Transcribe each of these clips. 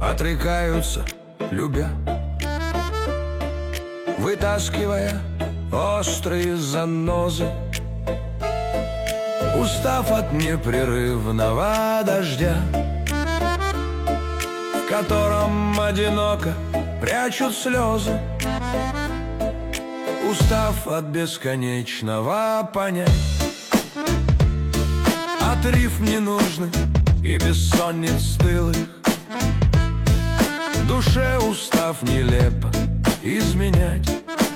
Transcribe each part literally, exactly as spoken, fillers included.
отрекаются, любя, вытаскивая острые занозы, устав от непрерывного дождя, в котором одиноко прячут слезы, устав от бесконечного понять, от рифм ненужных и бессонниц стылых, душе устав нелепо изменять,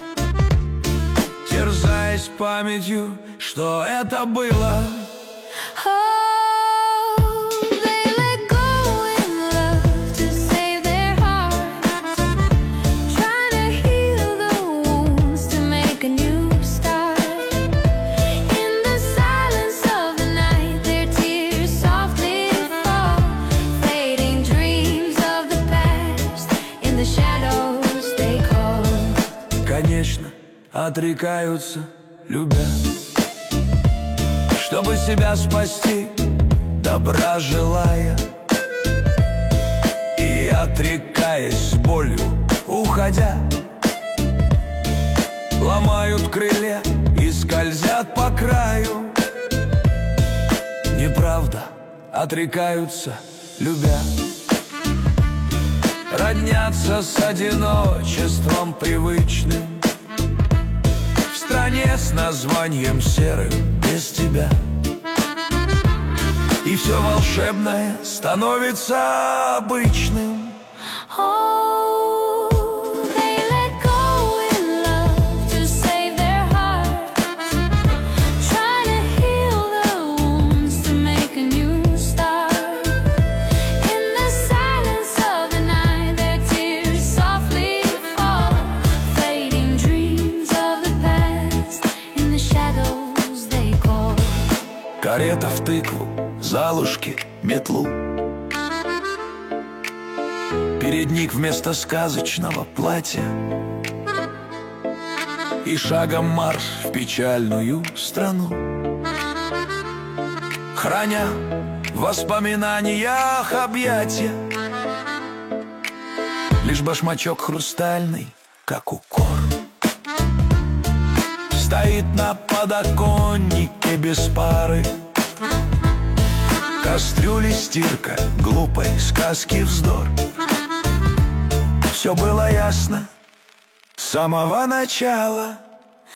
терзаясь памятью, что это было. Конечно, отрекаются, любя, чтобы себя спасти, добра желая, и, отрекаясь с болью, уходя, ломают крылья и скользят по краю. Неправда, отрекаются, любя, роднятся с одиночеством привычным, в стране с названием серым без тебя. И все волшебное становится обычным. Карета в тыкву, залушки, метлу, передник вместо сказочного платья, и шагом марш в печальную страну, храня в воспоминаниях объятия. Лишь башмачок хрустальный, как укор, стоит на подоконнике без пары. Кастрюли стирка, глупой сказки вздор. Все было ясно с самого начала.